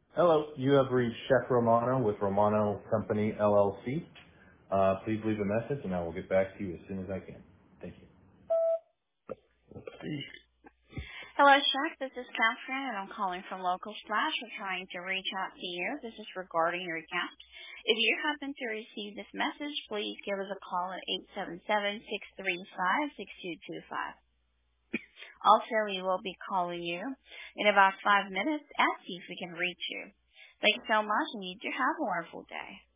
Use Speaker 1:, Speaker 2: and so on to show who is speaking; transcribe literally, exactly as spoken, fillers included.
Speaker 1: Hello, you have reached Chef Romano with Romano Company L L C. Uh, please leave a message and I will get back to you as soon as I can. Thank you.
Speaker 2: Hello, Chuck. This is Catherine, and I'm calling from Local Splash. We're trying to reach out to you. This is regarding your account. If you happen to receive this message, please give us a call at eight seven seven, six three five, six two two five. Also, we will be calling you in about five minutes and see if we can reach you. Thanks so much, and you do have a wonderful day.